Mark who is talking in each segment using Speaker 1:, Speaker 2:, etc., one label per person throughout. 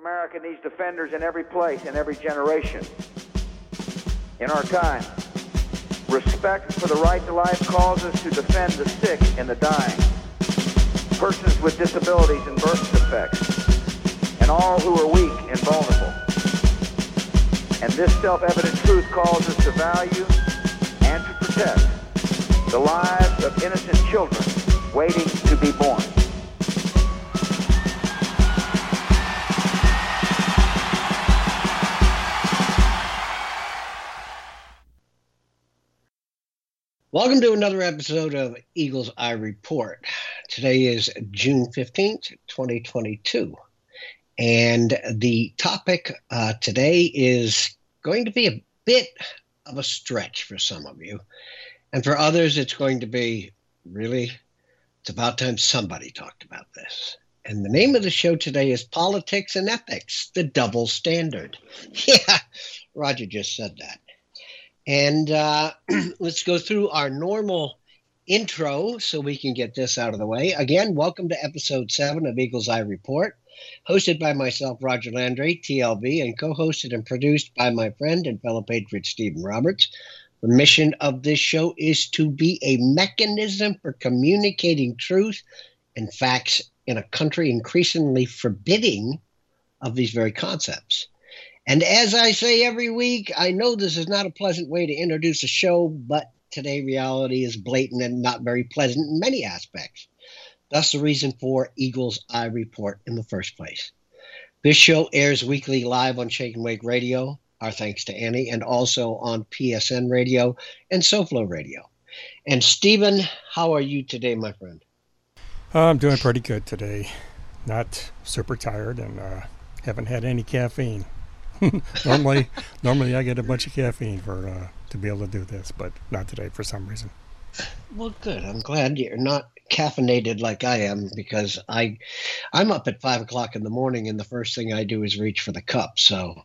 Speaker 1: America needs defenders in every place, in every generation. In our time, respect for the right to life calls us to defend the sick and the dying, persons with disabilities and birth defects, and all who are weak and vulnerable. And this self-evident truth calls us to value and to protect the lives of innocent children waiting to be born.
Speaker 2: Welcome to another episode of Eagle's Eye Report. Today is June 15th, 2022. And the topic today is going to be a bit of a stretch for some of you. And for others, it's going to be, really, it's about time somebody talked about this. And the name of the show today is Politics and Ethics, the Double Standard. Yeah, Roger just said that. And let's go through our normal intro so we can get this out of the way. Again, welcome to episode 7 of Eagle's Eye Report, hosted by myself, Roger Landry, TLB, and co-hosted and produced by my friend and fellow patriot, Stephen Roberts. The mission of this show is to be a mechanism for communicating truth and facts in a country increasingly forbidding of these very concepts. And as I say every week, I know this is not a pleasant way to introduce a show, but today reality is blatant and not very pleasant in many aspects. That's the reason for Eagle's Eye Report in the first place. This show airs weekly live on Shake and Wake Radio, our thanks to Annie, and also on PSN Radio and SoFlo Radio. And Stephen, how are you today, my friend?
Speaker 3: I'm doing pretty good today. Not super tired and haven't had any caffeine. Normally I get a bunch of caffeine to be able to do this, but not today for some reason.
Speaker 2: Well, good. I'm glad you're not caffeinated like I am, because I'm up at 5 o'clock in the morning and the first thing I do is reach for the cup. So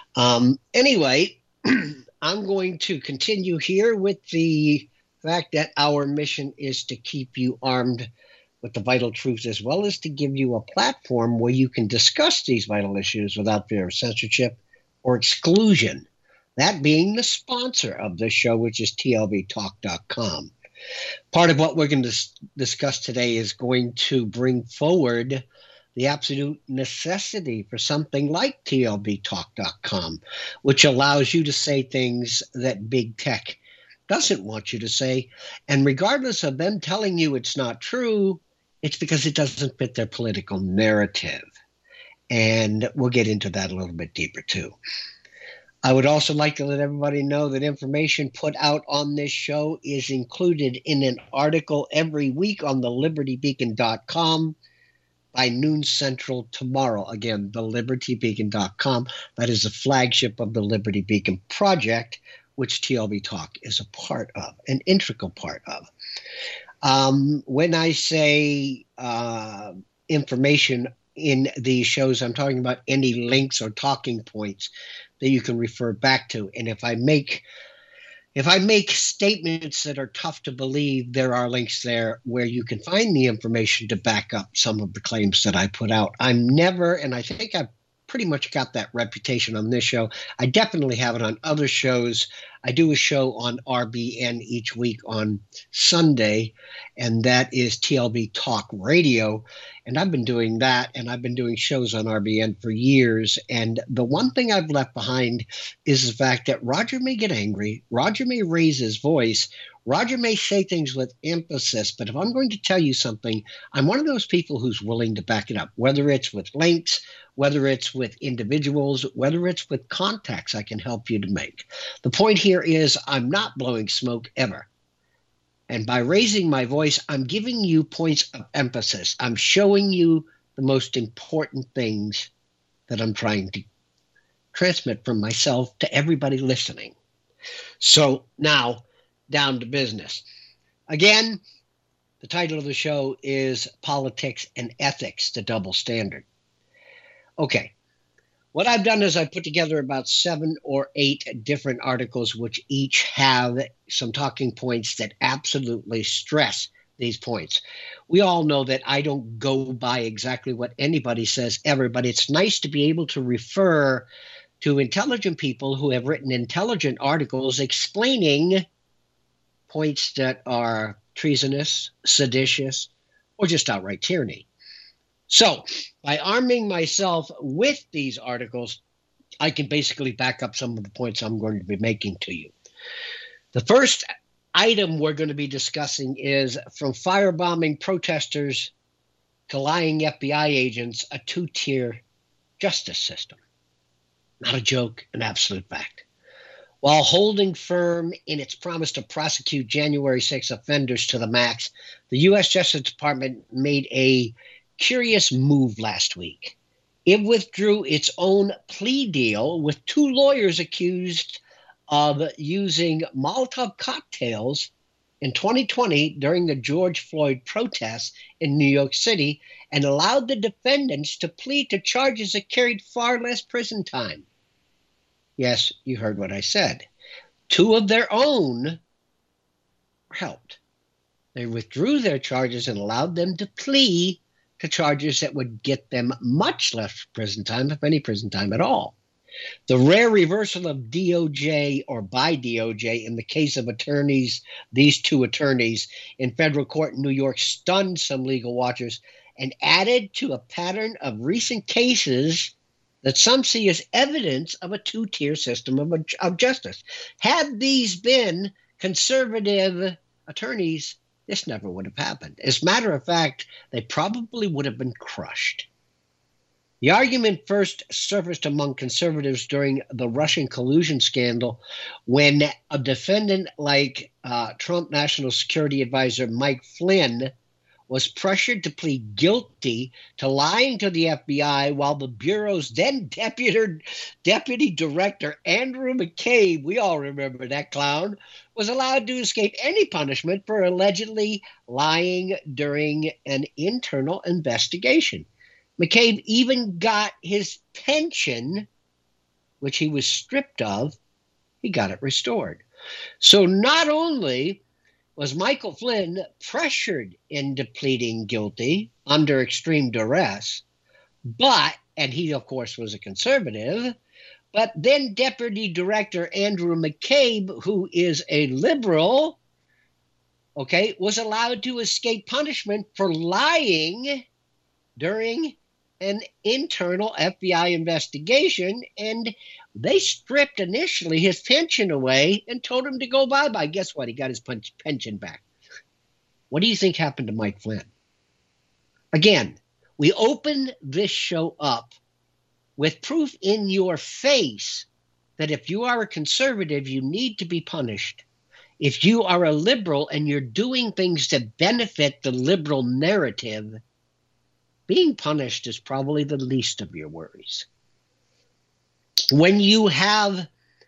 Speaker 2: anyway, I'm going to continue here with the fact that our mission is to keep you armed with the vital truths, as well as to give you a platform where you can discuss these vital issues without fear of censorship or exclusion, that being the sponsor of this show, which is TLBTalk.com. Part of what we're going to discuss today is going to bring forward the absolute necessity for something like TLBTalk.com, which allows you to say things that big tech doesn't want you to say. And regardless of them telling you it's not true, it's because it doesn't fit their political narrative. And we'll get into that a little bit deeper, too. I would also like to let everybody know that information put out on this show is included in an article every week on the LibertyBeacon.com by noon central tomorrow. Again, the LibertyBeacon.com. That is the flagship of the Liberty Beacon Project, which TLB Talk is a part of, an integral part of. When I say information in these shows, I'm talking about any links or talking points that you can refer back to. And if I make statements that are tough to believe, there are links there where you can find the information to back up some of the claims that I put out. I'm never, and I think I've pretty much got that reputation on this show. I definitely have it on other shows. I do a show on RBN each week on Sunday, and that is TLB Talk Radio. And I've been doing that, and I've been doing shows on RBN for years. And the one thing I've left behind is the fact that Roger may get angry, Roger may raise his voice, Roger may say things with emphasis, but if I'm going to tell you something, I'm one of those people who's willing to back it up, whether it's with links, whether it's with individuals, whether it's with contacts I can help you to make. The point here is I'm not blowing smoke ever. And by raising my voice, I'm giving you points of emphasis. I'm showing you the most important things that I'm trying to transmit from myself to everybody listening. So now, down to business. Again, the title of the show is Politics and Ethics, the Double Standard. Okay. What I've done is I put together about 7 or 8 different articles, which each have some talking points that absolutely stress these points. We all know that I don't go by exactly what anybody says ever, but it's nice to be able to refer to intelligent people who have written intelligent articles explaining points that are treasonous, seditious, or just outright tyranny. So, by arming myself with these articles, I can basically back up some of the points I'm going to be making to you. The first item we're going to be discussing is from firebombing protesters to lying FBI agents, a two-tier justice system. Not a joke, an absolute fact. While holding firm in its promise to prosecute January 6 offenders to the max, the U.S. Justice Department made a curious move last week. It withdrew its own plea deal with two lawyers accused of using Molotov cocktails in 2020 during the George Floyd protests in New York City and allowed the defendants to plead to charges that carried far less prison time. Yes, you heard what I said. Two of their own helped. They withdrew their charges and allowed them to plea to charges that would get them much less prison time, if any prison time at all. The rare reversal of DOJ or by DOJ in the case of these two attorneys in federal court in New York stunned some legal watchers and added to a pattern of recent cases that some see as evidence of a two-tier system of justice. Had these been conservative attorneys, this never would have happened. As a matter of fact, they probably would have been crushed. The argument first surfaced among conservatives during the Russian collusion scandal when a defendant like Trump National Security Advisor Mike Flynn was pressured to plead guilty to lying to the FBI while the Bureau's then Deputy Director Andrew McCabe, we all remember that clown, was allowed to escape any punishment for allegedly lying during an internal investigation. McCabe even got his pension, which he was stripped of, he got it restored. So not only was Michael Flynn pressured into pleading guilty under extreme duress, and he, of course, was a conservative, but then Deputy Director Andrew McCabe, who is a liberal, was allowed to escape punishment for lying during an internal FBI investigation, and they stripped initially his pension away and told him to go bye-bye. Guess what? He got his pension back. What do you think happened to Mike Flynn? Again, we open this show up with proof in your face that if you are a conservative, you need to be punished. If you are a liberal and you're doing things that benefit the liberal narrative, being punished is probably the least of your worries. When you have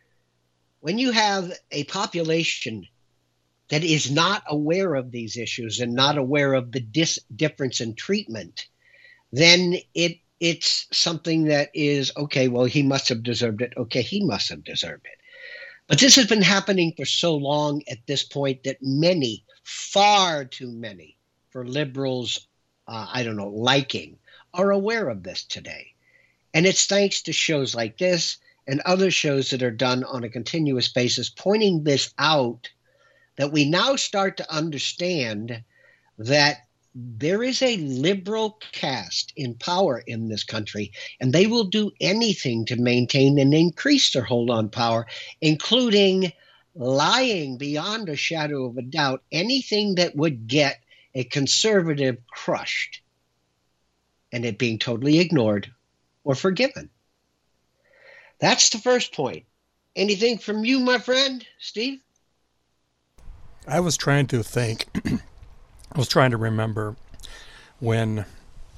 Speaker 2: a population that is not aware of these issues and not aware of the difference in treatment, then it's something that is, okay, well, he must have deserved it. Okay, he must have deserved it. But this has been happening for so long at this point that many, far too many, for liberals, liking, are aware of this today. And it's thanks to shows like this and other shows that are done on a continuous basis pointing this out that we now start to understand that there is a liberal caste in power in this country, and they will do anything to maintain and increase their hold on power, including lying beyond a shadow of a doubt, anything that would get a conservative crushed and it being totally ignored or forgiven. That's the first point. Anything from you, my friend, Steve?
Speaker 3: I was trying to think. I was trying to remember when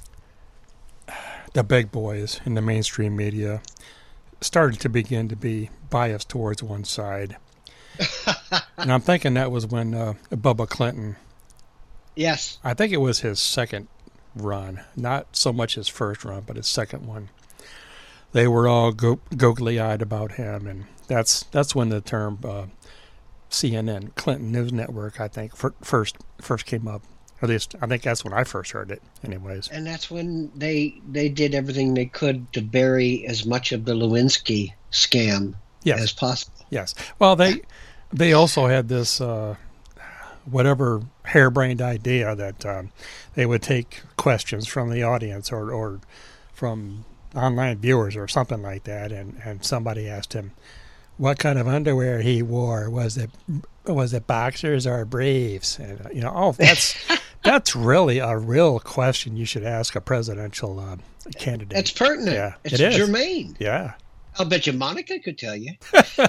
Speaker 3: the big boys in the mainstream media started to begin to be biased towards one side. And I'm thinking that was when Bubba Clinton.
Speaker 2: Yes.
Speaker 3: I think it was his second run. Not so much his first run, but his second one. They were all googly-eyed about him, and that's when the term CNN, Clinton News Network, I think, first came up. At least I think that's when I first heard it, anyways.
Speaker 2: And that's when they did everything they could to bury as much of the Lewinsky scam as possible.
Speaker 3: Yes. Well, they also had this whatever harebrained idea that they would take questions from the audience or from online viewers or something like that, and somebody asked him what kind of underwear he wore. Was it boxers or briefs? And that's really a real question you should ask a presidential candidate.
Speaker 2: It's pertinent.
Speaker 3: Yeah,
Speaker 2: it's
Speaker 3: it is.
Speaker 2: germane.
Speaker 3: Yeah.
Speaker 2: I'll bet you Monica could tell you.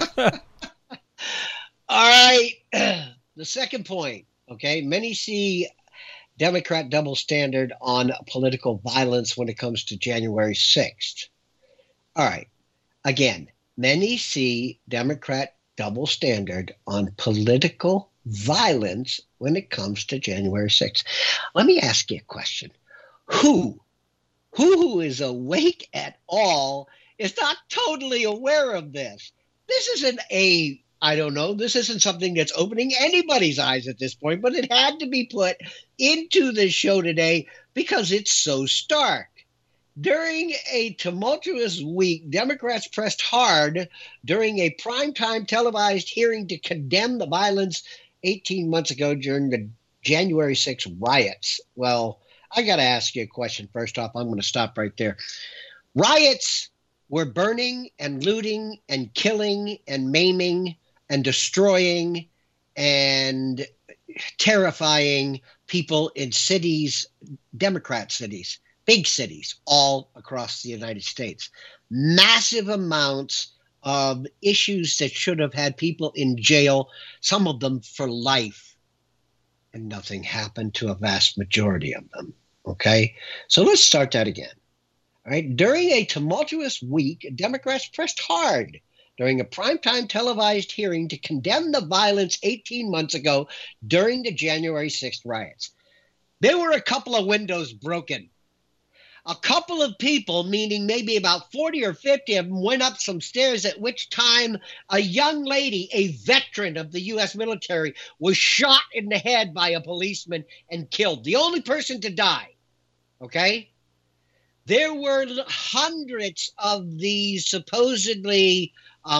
Speaker 2: All right. The second point, okay? Many see Democrat double standard on political violence when it comes to January 6th. All right. Again, many see Democrat double standard on political violence when it comes to January 6th. Let me ask you a question. Who is awake at all is not totally aware of this? This isn't this isn't something that's opening anybody's eyes at this point, but it had to be put into the show today because it's so stark. During a tumultuous week, Democrats pressed hard during a primetime televised hearing to condemn the violence 18 months ago during the January 6th riots. Well, I got to ask you a question. First off, I'm going to stop right there. Riots were burning and looting and killing and maiming and destroying and terrifying people in cities, Democrat cities, big cities, all across the United States. Massive amounts of issues that should have had people in jail, some of them for life, and nothing happened to a vast majority of them. Okay? So let's start that again. All right? During a tumultuous week, Democrats pressed hard during a primetime televised hearing to condemn the violence 18 months ago during the January 6th riots. There were a couple of windows broken. A couple of people, meaning maybe about 40 or 50 of them, went up some stairs, at which time a young lady, a veteran of the U.S. military, was shot in the head by a policeman and killed. The only person to die. Okay? There were hundreds of these supposedly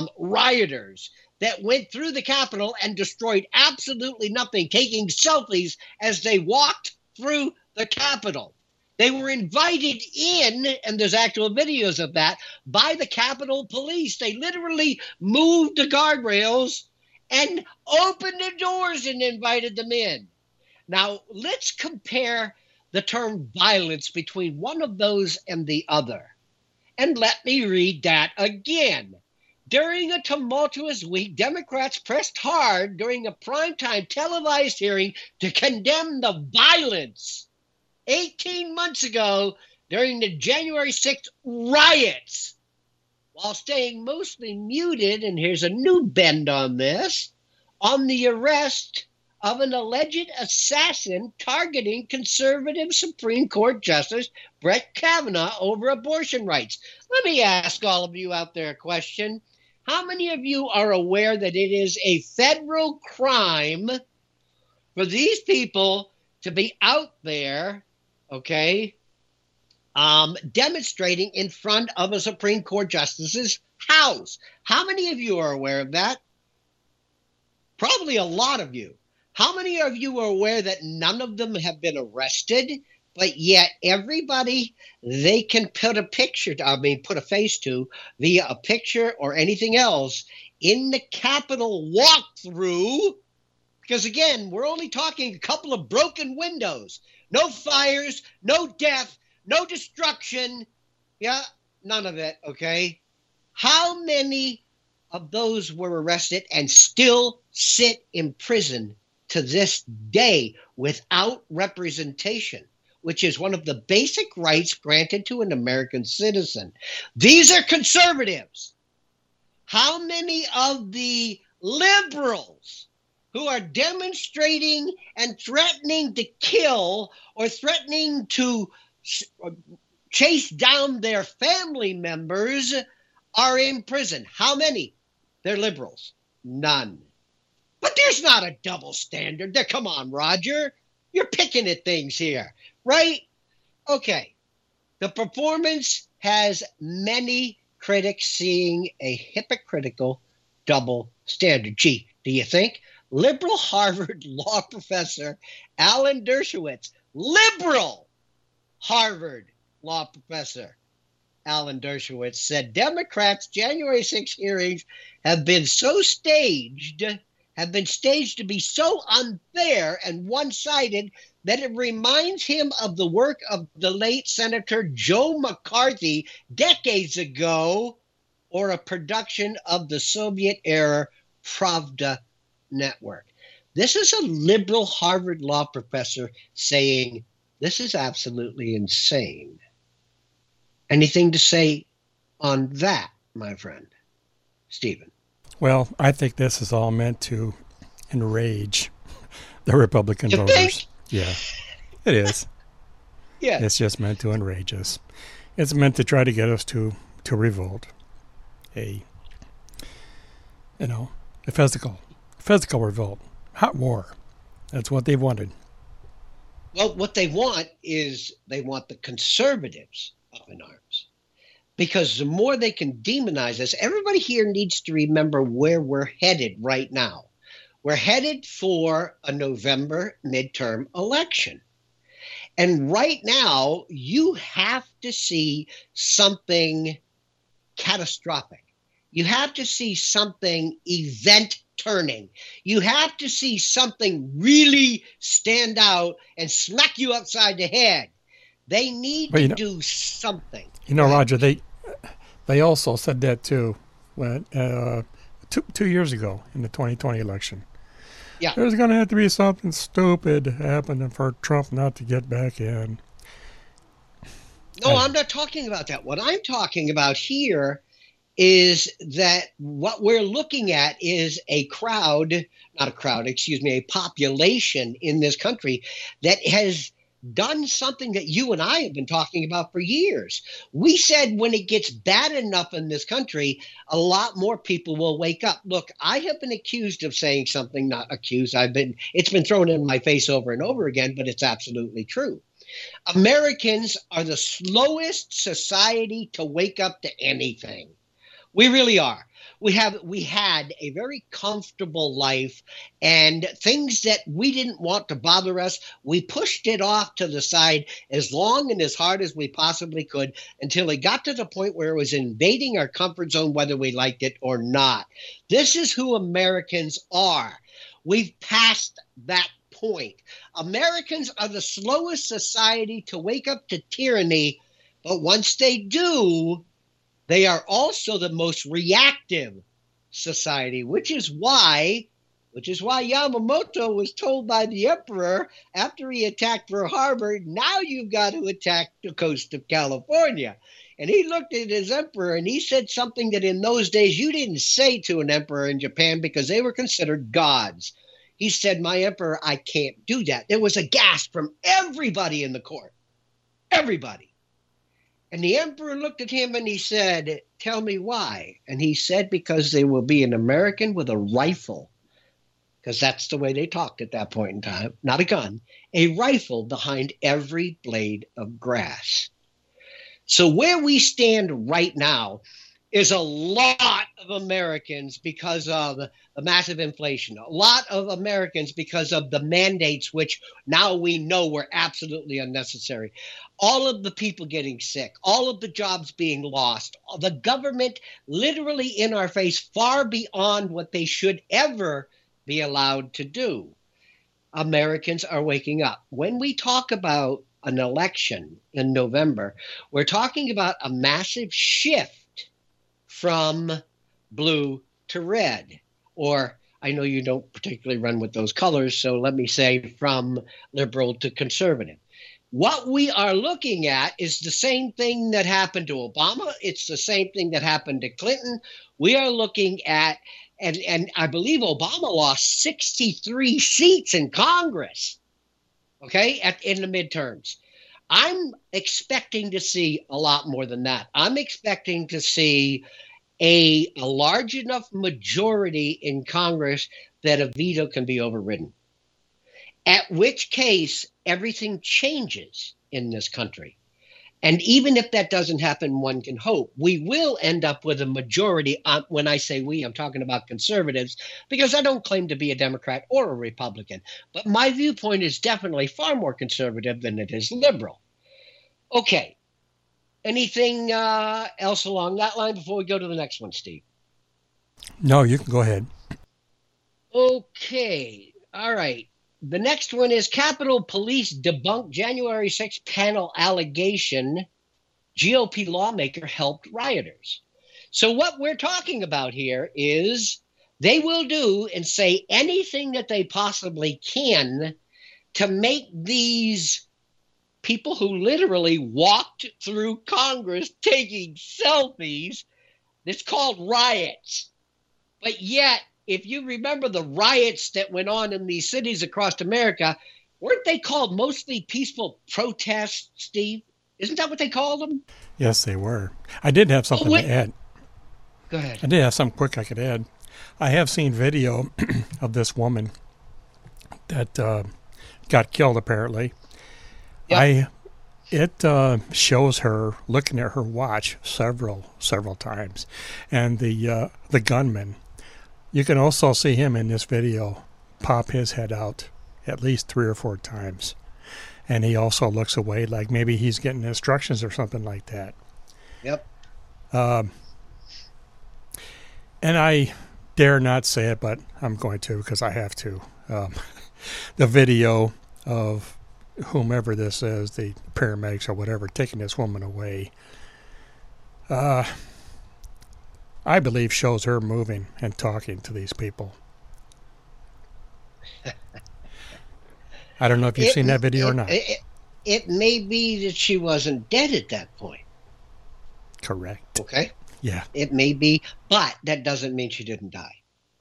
Speaker 2: rioters that went through the Capitol and destroyed absolutely nothing, taking selfies as they walked through the Capitol. They were invited in, and there's actual videos of that, by the Capitol Police. They literally moved the guardrails and opened the doors and invited them in. Now, let's compare the term violence between one of those and the other. And let me read that again. During a tumultuous week, Democrats pressed hard during a primetime televised hearing to condemn the violence 18 months ago during the January 6th riots, while staying mostly muted, and here's a new bend on this, on the arrest of an alleged assassin targeting conservative Supreme Court Justice Brett Kavanaugh over abortion rights. Let me ask all of you out there a question. How many of you are aware that it is a federal crime for these people to be out there, okay, demonstrating in front of a Supreme Court Justice's house? How many of you are aware of that? Probably a lot of you. How many of you are aware that none of them have been arrested, but yet everybody they can put a face to via a picture or anything else in the Capitol walkthrough? Because again, we're only talking a couple of broken windows. No fires, no death, no destruction. Yeah, none of it, okay? How many of those were arrested and still sit in prison to this day without representation, which is one of the basic rights granted to an American citizen? These are conservatives. How many of the liberals who are demonstrating and threatening to kill or threatening to chase down their family members are in prison? How many? They're liberals. None. But there's not a double standard there. Come on, Roger. You're picking at things here, right? Okay. The performance has many critics seeing a hypocritical double standard. Gee, do you think? Liberal Harvard law professor Alan Dershowitz, liberal Harvard law professor Alan Dershowitz, said Democrats' January 6 hearings have been staged to be so unfair and one-sided that it reminds him of the work of the late Senator Joe McCarthy decades ago, or a production of the Soviet-era Pravda network. This is a liberal Harvard law professor saying this is absolutely insane. Anything to say on that, my friend, Stephen?
Speaker 3: Well, I think this is all meant to enrage the Republican
Speaker 2: You
Speaker 3: voters.
Speaker 2: think?
Speaker 3: Yeah, it is.
Speaker 2: Yeah.
Speaker 3: It's just meant to enrage us. It's meant to try to get us to revolt. A physical revolt. Hot war. That's what they've wanted.
Speaker 2: Well, what they want is they want the conservatives up in arms. Because the more they can demonize us, everybody here needs to remember where we're headed right now. We're headed for a November midterm election. And right now, you have to see something catastrophic. You have to see something event turning. You have to see something really stand out and smack you upside the head. They need to do something.
Speaker 3: You know, Roger, they also said that too when 2 years ago in the 2020 election.
Speaker 2: Yeah.
Speaker 3: There's going to have to be something stupid happening for Trump not to get back in.
Speaker 2: No, I'm not talking about that. What I'm talking about here is that what we're looking at is a population in this country that has done something that you and I have been talking about for years. We said when it gets bad enough in this country, a lot more people will wake up. Look, I have been accused of saying something, not accused. It's been thrown in my face over and over again, but it's absolutely true. Americans are the slowest society to wake up to anything. We really are. We had a very comfortable life, and things that we didn't want to bother us, we pushed it off to the side as long and as hard as we possibly could until it got to the point where it was invading our comfort zone, whether we liked it or not. This is who Americans are. We've passed that point. Americans are the slowest society to wake up to tyranny, but once they do, they are also the most reactive society, which is why Yamamoto was told by the emperor after he attacked Pearl Harbor, now you've got to attack the coast of California. And he looked at his emperor and he said something that in those days you didn't say to an emperor in Japan because they were considered gods. He said, "My emperor, I can't do that." There was a gasp from everybody in the court. Everybody. And the emperor looked at him and he said, "Tell me why." And he said, "Because there will be an American with a rifle," because that's the way they talked at that point in time, not a gun, a rifle behind every blade of grass. So where we stand right now is a lot of Americans because of the massive inflation, a lot of Americans because of the mandates, which now we know were absolutely unnecessary. All of the people getting sick, all of the jobs being lost, the government literally in our face far beyond what they should ever be allowed to do. Americans are waking up. When we talk about an election in November, we're talking about a massive shift from blue to red, or I know you don't particularly run with those colors, so let me say from liberal to conservative. What we are looking at is the same thing that happened to Obama. It's the same thing that happened to Clinton. We are looking at, and I believe Obama lost 63 seats in Congress, okay, in the midterms. I'm expecting to see a lot more than that. I'm expecting to see a large enough majority in Congress that a veto can be overridden. at which case everything changes in this country. And even if that doesn't happen, one can hope we will end up with a majority. When I say we, I'm talking about conservatives, because I don't claim to be a Democrat or a Republican. But my viewpoint is definitely far more conservative than it is liberal. Okay. Anything else along that line before we go to the next one, Steve?
Speaker 3: No, you can go ahead.
Speaker 2: Okay. All right. The next one is Capitol Police debunk January 6th panel allegation GOP lawmaker helped rioters. So what we're talking about here is they will do and say anything that they possibly can to make these people who literally walked through Congress taking selfies, it's called riots. But yet, if you remember the riots that went on in these cities across America, weren't they called mostly peaceful protests, Steve? Isn't that what they called them?
Speaker 3: Yes, they were. I did have something to add.
Speaker 2: Go ahead.
Speaker 3: I did have something quick I could add. I have seen video of this woman that got killed, apparently. Yep. It shows her looking at her watch several times. And the gunman, you can also see him in this video pop his head out at least 3 or 4 times. And he also looks away like maybe he's getting instructions or something like that.
Speaker 2: Yep.
Speaker 3: And I dare not say it, but I'm going to because I have to. The video of whomever this is, the paramedics or whatever, taking this woman away, I believe shows her moving and talking to these people. I don't know if you've seen that video or not.
Speaker 2: It may be that she wasn't dead at that point.
Speaker 3: Correct.
Speaker 2: Okay?
Speaker 3: Yeah.
Speaker 2: It may be, but that doesn't mean she didn't die.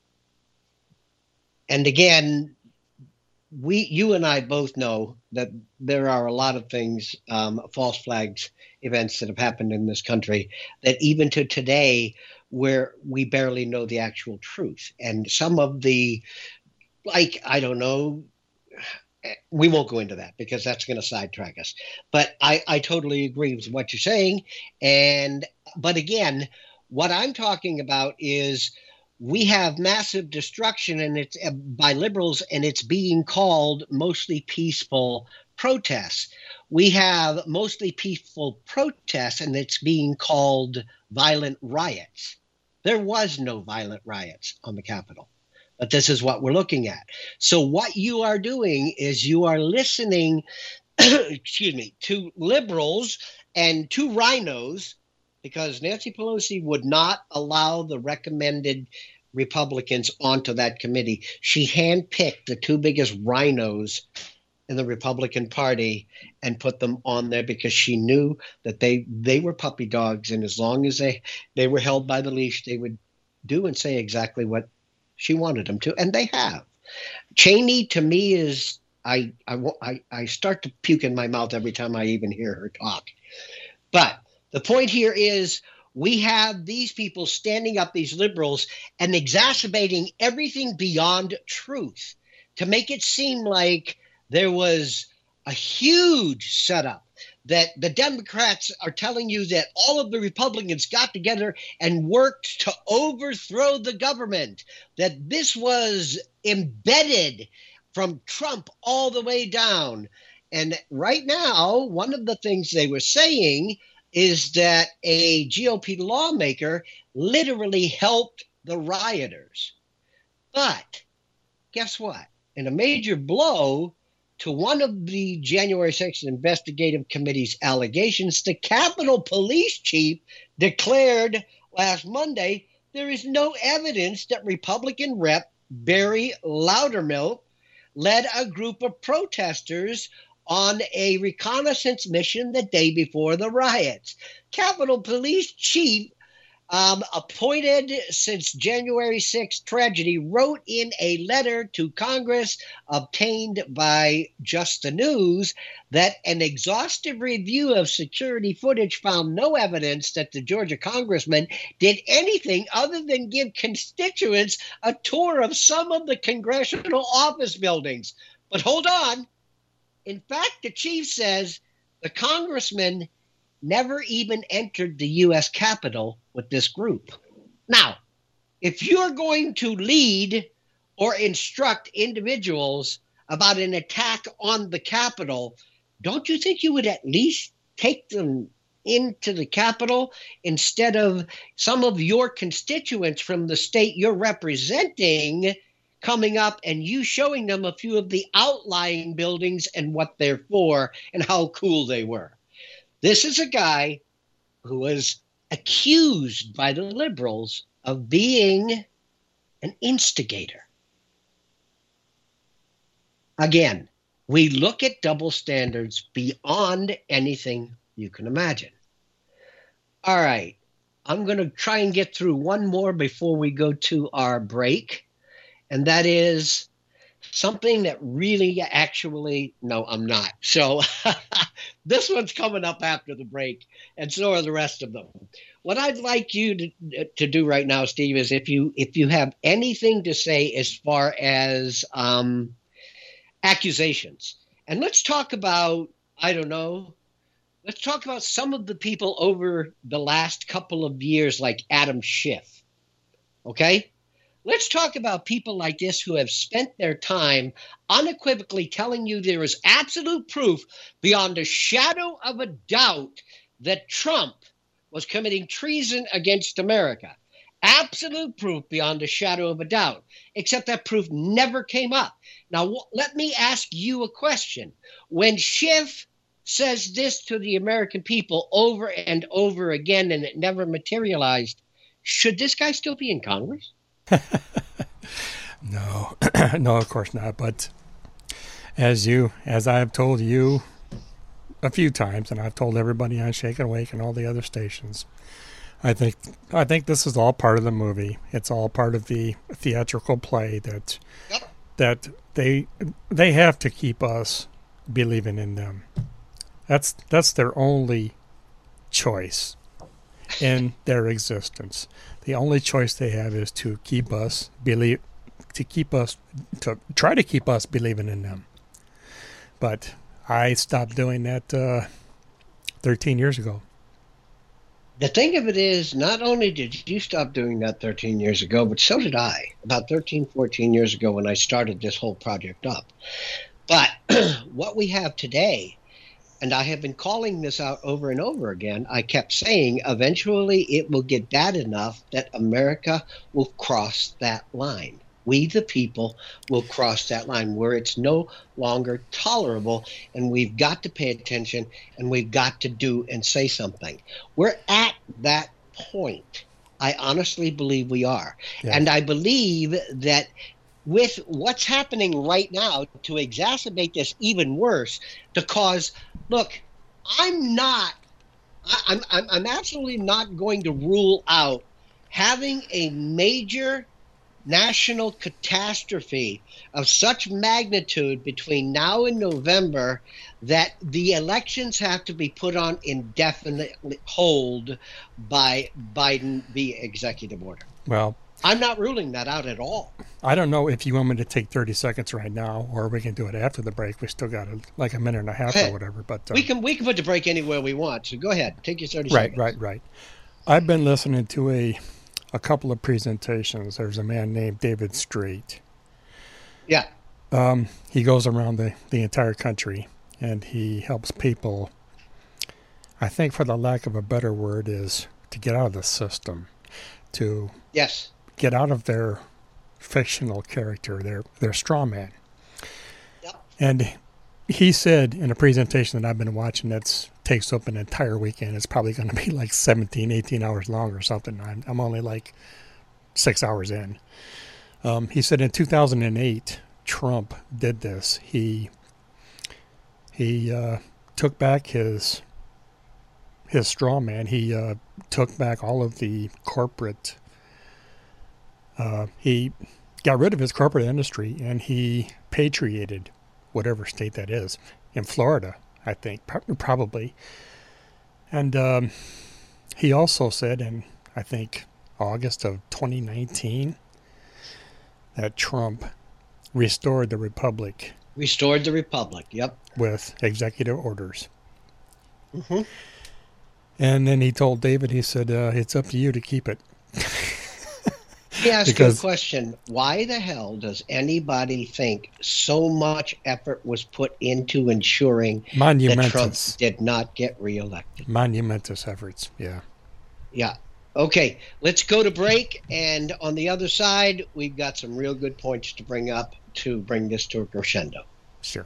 Speaker 2: And again, you and I both know that there are a lot of things, false flags, events that have happened in this country that even to today, where we barely know the actual truth. And some of the, I don't know, we won't go into that because that's going to sidetrack us. But I totally agree with what you're saying. But again, what I'm talking about is we have massive destruction, and it's by liberals, and it's being called mostly peaceful protests. We have mostly peaceful protests, and it's being called violent riots. There was no violent riots on the Capitol, but this is what we're looking at. So what you are doing is you are listening, to liberals and to rhinos, because Nancy Pelosi would not allow the recommended Republicans onto that committee. She handpicked the 2 biggest rhinos in the Republican Party and put them on there because she knew that they were puppy dogs, and as long as they were held by the leash, they would do and say exactly what she wanted them to, and they have. Cheney, to me, is I start to puke in my mouth every time I even hear her talk. But the point here is we have these people standing up, these liberals, and exacerbating everything beyond truth to make it seem like there was a huge setup, that the Democrats are telling you that all of the Republicans got together and worked to overthrow the government, that this was embedded from Trump all the way down. And right now, one of the things they were saying is that a GOP lawmaker literally helped the rioters. But guess what? In a major blow to one of the January 6th Investigative Committee's allegations, the Capitol Police Chief declared last Monday there is no evidence that Republican Rep. Barry Loudermilk led a group of protesters on a reconnaissance mission the day before the riots. Capitol Police Chief, appointed since January 6th tragedy, wrote in a letter to Congress obtained by Just the News that an exhaustive review of security footage found no evidence that the Georgia congressman did anything other than give constituents a tour of some of the congressional office buildings. But hold on. In fact, the chief says the congressman never even entered the U.S. Capitol with this group. Now, if you're going to lead or instruct individuals about an attack on the Capitol, don't you think you would at least take them into the Capitol instead of some of your constituents from the state you're representing coming up and you showing them a few of the outlying buildings and what they're for and how cool they were? This is a guy who was accused by the liberals of being an instigator. Again, we look at double standards beyond anything you can imagine. All right, I'm going to try and get through one more before we go to our break, and that is something that really actually, no, I'm not. So this one's coming up after the break, and so are the rest of them. What I'd like you to do right now, Steve, is if you have anything to say as far as accusations. And let's talk about, I don't know, let's talk about some of the people over the last couple of years like Adam Schiff, okay? Let's talk about people like this who have spent their time unequivocally telling you there is absolute proof beyond a shadow of a doubt that Trump was committing treason against America. Absolute proof beyond a shadow of a doubt, except that proof never came up. Now, let me ask you a question. When Schiff says this to the American people over and over again and it never materialized, should this guy still be in Congress?
Speaker 3: No, no, of course not. But as I've told you a few times, and I've told everybody on Shake and Wake and all the other stations, I think this is all part of the movie. It's all part of the theatrical play that they have to keep us believing in them. That's their only choice in their existence. The only choice they have is to try to keep us believing in them. But I stopped doing that 13 years ago.
Speaker 2: The thing of it is, not only did you stop doing that 13 years ago, but so did I, about 13, 14 years ago when I started this whole project up. But what we have today, and I have been calling this out over and over again, I kept saying eventually it will get bad enough that America will cross that line. We, the people, will cross that line where it's no longer tolerable, and we've got to pay attention, and we've got to do and say something. We're at that point. I honestly believe we are. Yeah. And I believe that with what's happening right now to exacerbate this even worse, to cause, look, I'm absolutely not going to rule out having a major national catastrophe of such magnitude between now and November that the elections have to be put on indefinite hold by Biden via executive order.
Speaker 3: Well,
Speaker 2: I'm not ruling that out at all.
Speaker 3: I don't know if you want me to take 30 seconds right now, or we can do it after the break. We still got like a minute and a half or whatever. But
Speaker 2: we can put the break anywhere we want. So go ahead, take your 30 seconds.
Speaker 3: Right. I've been listening to a couple of presentations. There's a man named David Straight.
Speaker 2: Yeah.
Speaker 3: He goes around the entire country, and he helps people, I think for the lack of a better word, is to get out of the system, to get out of their fictional character, their straw man. Yep. And he said in a presentation that I've been watching that takes up an entire weekend, it's probably going to be like 17, 18 hours long or something. I'm only like 6 hours in. He said in 2008, Trump did this. He took back his straw man. He took back all of the corporate. He got rid of his corporate industry, and he patriated whatever state that is in Florida, I think, probably. And he also said in, I think, August of 2019 that Trump restored the republic
Speaker 2: Restored the republic. Yep.
Speaker 3: With executive orders.
Speaker 2: Mm-hmm.
Speaker 3: And then he told David, he said, it's up to you to keep it.
Speaker 2: Let me ask you a question. Why the hell does anybody think so much effort was put into ensuring that Trump did not get reelected?
Speaker 3: Monumentous efforts, yeah.
Speaker 2: Yeah. Okay, let's go to break. And on the other side, we've got some real good points to bring up to bring this to a crescendo.
Speaker 3: Sure.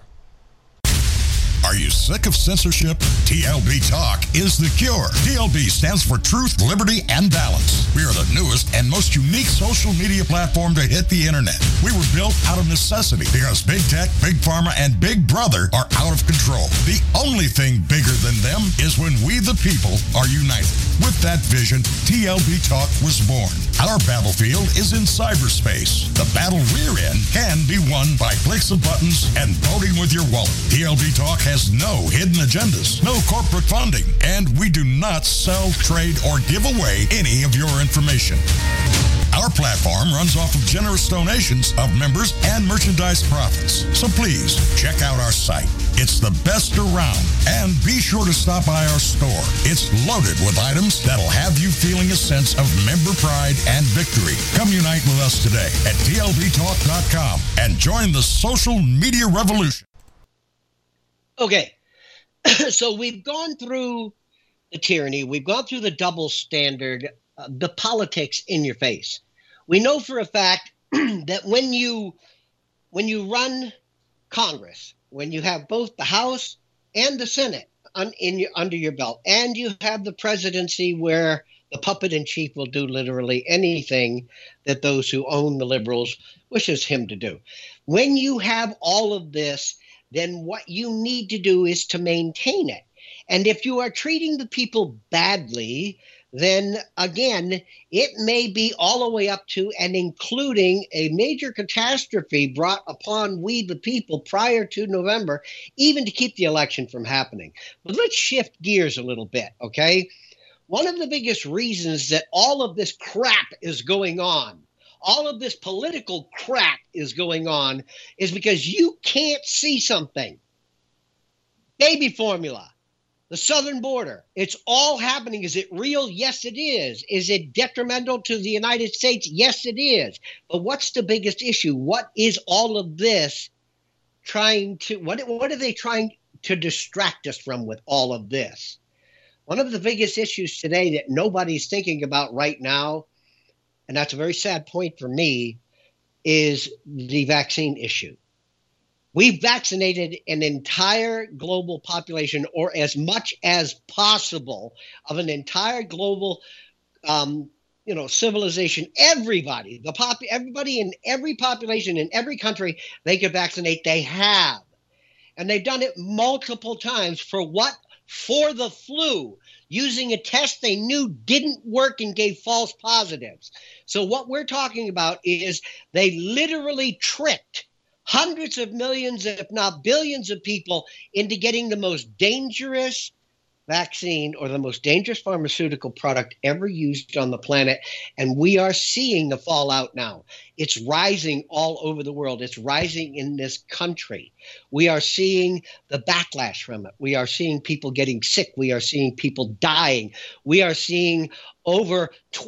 Speaker 4: Are you sick of censorship? TLB Talk is the cure. TLB stands for Truth, Liberty, and Balance. We are the newest and most unique social media platform to hit the internet. We were built out of necessity because Big Tech, Big Pharma, and Big Brother are out of control. The only thing bigger than them is when we the people are united. With that vision, TLB Talk was born. Our battlefield is in cyberspace. The battle we're in can be won by clicks of buttons and voting with your wallet. TLB Talk has no hidden agendas, no corporate funding, and we do not sell, trade, or give away any of your information. Our platform runs off of generous donations of members and merchandise profits. So please, check out our site. It's the best around. And be sure to stop by our store. It's loaded with items that'll have you feeling a sense of member pride and victory. Come unite with us today at tlbtalk.com and join the social media revolution.
Speaker 2: Okay, so we've gone through the tyranny. We've gone through the double standard, the politics in your face. We know for a fact that when you run Congress, when you have both the House and the Senate under your belt, and you have the presidency where the puppet in chief will do literally anything that those who own the liberals wishes him to do. When you have all of this, then what you need to do is to maintain it. And if you are treating the people badly, then again, it may be all the way up to and including a major catastrophe brought upon we the people prior to November, even to keep the election from happening. But let's shift gears a little bit, okay? One of the biggest reasons that all of this crap is going on, all of this political crap is going on, is because you can't see something. Baby formula. The southern border, it's all happening. Is it real? Yes, it is. Is it detrimental to the United States? Yes, it is. But what's the biggest issue? What is all of this trying to, what are they trying to distract us from with all of this? One of the biggest issues today that nobody's thinking about right now, and that's a very sad point for me, is the vaccine issue. We've vaccinated an entire global population, or as much as possible of an entire global, civilization. Everybody, everybody in every population in every country they could vaccinate, they have, and they've done it multiple times. For what? For the flu, using a test they knew didn't work and gave false positives. So what we're talking about is they literally tricked hundreds of millions, if not billions of people into getting the most dangerous vaccine or the most dangerous pharmaceutical product ever used on the planet. And we are seeing the fallout now. It's rising all over the world. It's rising in this country. We are seeing the backlash from it. We are seeing people getting sick. We are seeing people dying. We are seeing over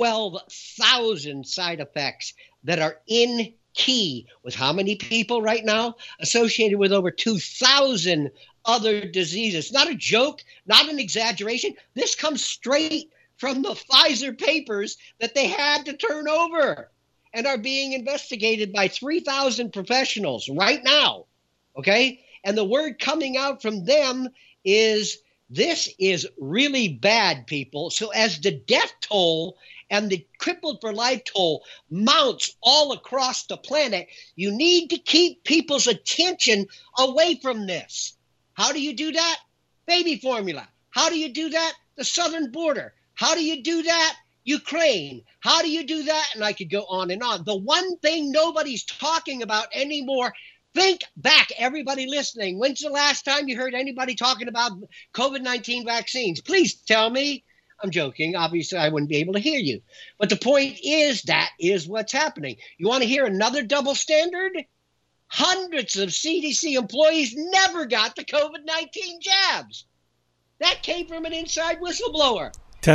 Speaker 2: 12,000 side effects that are in key with how many people right now associated with over 2,000 other diseases. Not a joke, not an exaggeration. This comes straight from the Pfizer papers that they had to turn over and are being investigated by 3,000 professionals right now. Okay? And the word coming out from them is this is really bad, people. So as the death toll and the crippled for life toll mounts all across the planet, you need to keep people's attention away from this. How do you do that? Baby formula. How do you do that? The southern border. How do you do that? Ukraine. How do you do that? And I could go on and on. The one thing nobody's talking about anymore, think back, everybody listening. When's the last time you heard anybody talking about COVID-19 vaccines? Please tell me. I'm joking. Obviously, I wouldn't be able to hear you. But the point is, that is what's happening. You want to hear another double standard? hundreds of CDC employees never got the COVID-19 jabs. That came from an inside whistleblower.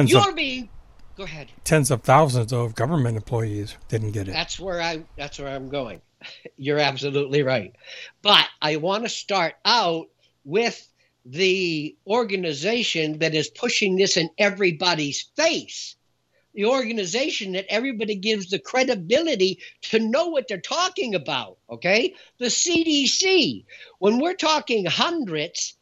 Speaker 2: Go ahead.
Speaker 3: Tens of thousands of government employees didn't get it.
Speaker 2: That's where I'm going. You're absolutely right. But I want to start out with the organization that is pushing this in everybody's face. The organization that everybody gives the credibility to know what they're talking about, okay? The CDC. When we're talking hundreds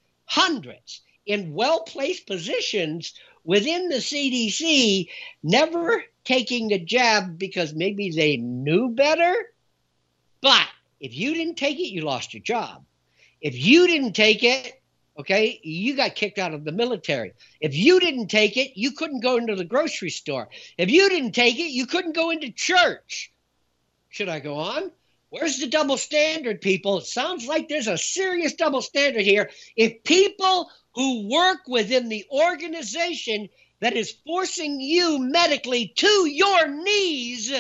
Speaker 2: in well-placed positions within the CDC, never taking the jab because maybe they knew better. But if you didn't take it, you lost your job. If you didn't take it, okay, you got kicked out of the military. If you didn't take it, you couldn't go into the grocery store. If you didn't take it, you couldn't go into church. Should I go on? Where's the double standard, people? It sounds like there's a serious double standard here. If people who work within the organization that is forcing you medically to your knees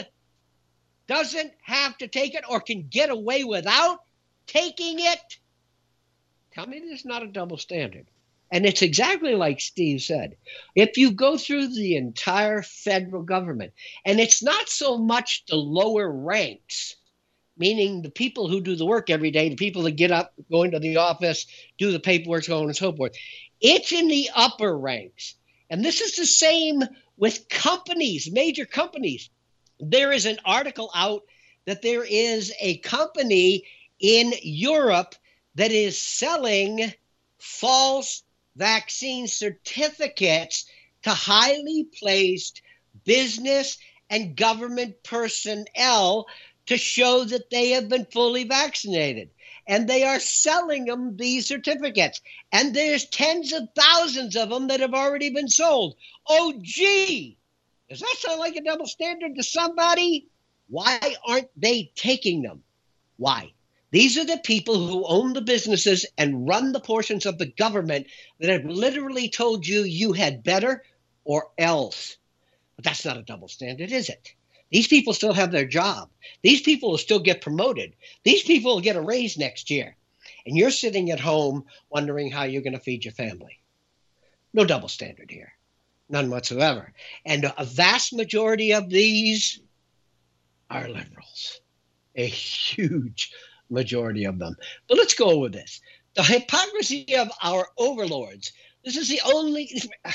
Speaker 2: doesn't have to take it or can get away without taking it, tell me there's not a double standard. And it's exactly like Steve said. If you go through the entire federal government, and it's not so much the lower ranks, meaning the people who do the work every day, the people that get up, go into the office, do the paperwork, so on and so forth. It's in the upper ranks. And this is the same with companies, major companies. There is an article out that there is a company in Europe that is selling false vaccine certificates to highly placed business and government personnel to show that they have been fully vaccinated. And they are selling them these certificates. And there's tens of thousands of them that have already been sold. Oh, gee, does that sound like a double standard to somebody? Why aren't they taking them? Why? These are the people who own the businesses and run the portions of the government that have literally told you you had better or else. But that's not a double standard, is it? These people still have their job. These people will still get promoted. These people will get a raise next year. And you're sitting at home wondering how you're going to feed your family. No double standard here. None whatsoever. And a vast majority of these are liberals. A huge majority of them. But let's go with this. The hypocrisy of our overlords. This is the only,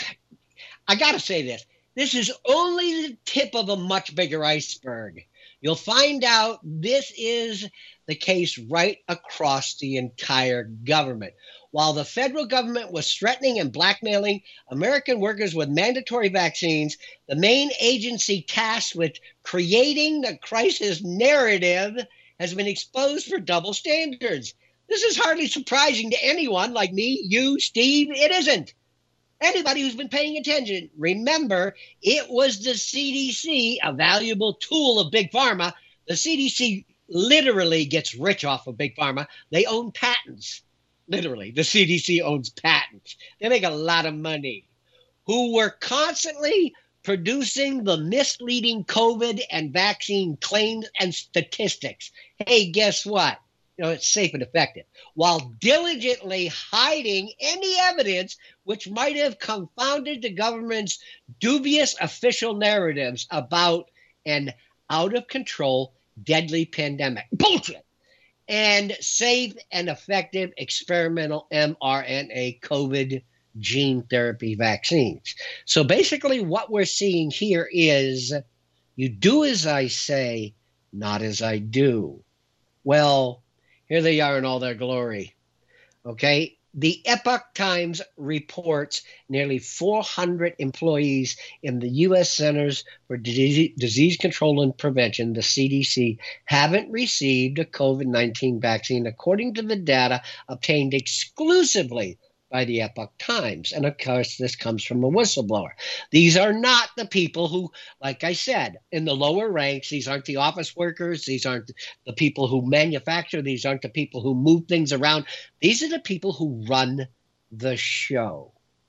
Speaker 2: I got to say this. This is only the tip of a much bigger iceberg. You'll find out this is the case right across the entire government. While the federal government was threatening and blackmailing American workers with mandatory vaccines, the main agency tasked with creating the crisis narrative has been exposed for double standards. This is hardly surprising to anyone like me, you, Steve. It isn't. Anybody who's been paying attention, remember, it was the CDC, a valuable tool of Big Pharma. The CDC literally gets rich off of Big Pharma. They own patents. Literally, the CDC owns patents. They make a lot of money. Who were constantly producing the misleading COVID and vaccine claims and statistics. Hey, guess what? It's safe and effective, while diligently hiding any evidence which might have confounded the government's dubious official narratives about an out-of-control, deadly pandemic. Bullshit! And safe and effective experimental mRNA COVID gene therapy vaccines. So basically what we're seeing here is you do as I say, not as I do. Well, here they are in all their glory, okay? The Epoch Times reports nearly 400 employees in the U.S. Centers for Disease Control and Prevention, the CDC, haven't received a COVID-19 vaccine, according to the data obtained exclusively by the Epoch Times. And of course, this comes from a whistleblower. These are not the people who, like I said, in the lower ranks, these aren't the office workers, these aren't the people who manufacture, these aren't the people who move things around. These are the people who run the show.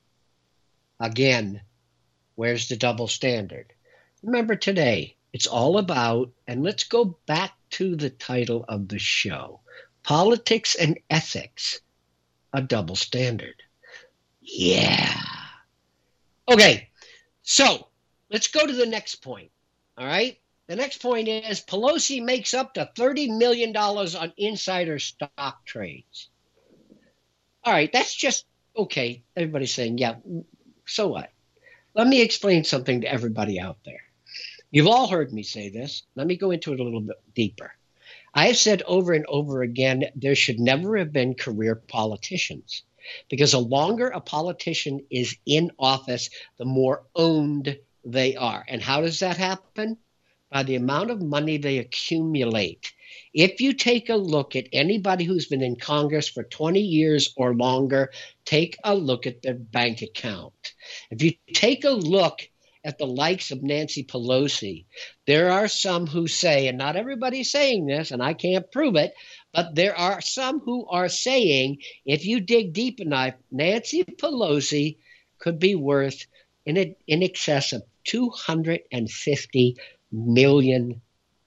Speaker 2: Again, where's the double standard? Remember today, it's all about, and let's go back to the title of the show. Politics and ethics, a double standard. Yeah. Okay, so let's go to the next point, all right? The next point is Pelosi makes up to $30 million on insider stock trades. All right, that's just okay. Everybody's saying, yeah, so what? Let me explain something to everybody out there. You've all heard me say this. Let me go into it a little bit deeper. I have said over and over again, there should never have been career politicians, because the longer a politician is in office, the more owned they are. And how does that happen? By the amount of money they accumulate. If you take a look at anybody who's been in Congress for 20 years or longer, take a look at their bank account. If you take a look at the likes of Nancy Pelosi, there are some who say, and not everybody's saying this, and I can't prove it, but there are some who are saying, if you dig deep enough, Nancy Pelosi could be worth in excess of $250 million.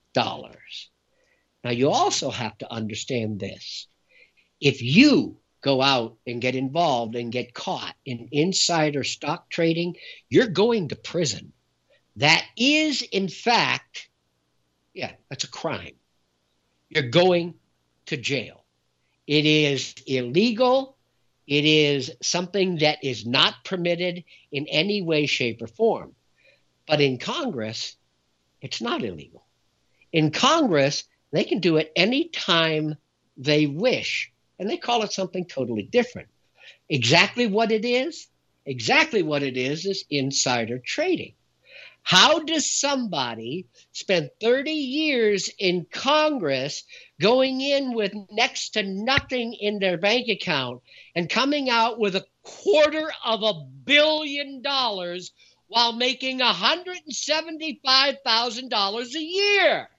Speaker 2: Now, you also have to understand this. If you go out and get involved and get caught in insider stock trading, you're going to prison. That is, in fact, that's a crime. You're going to jail. It is illegal. It is something that is not permitted in any way, shape, or form. But in Congress, it's not illegal. In Congress, they can do it any time they wish, and they call it something totally different. Exactly what it is insider trading. How does somebody spend 30 years in Congress going in with next to nothing in their bank account and coming out with $250 million while making $175,000 a year?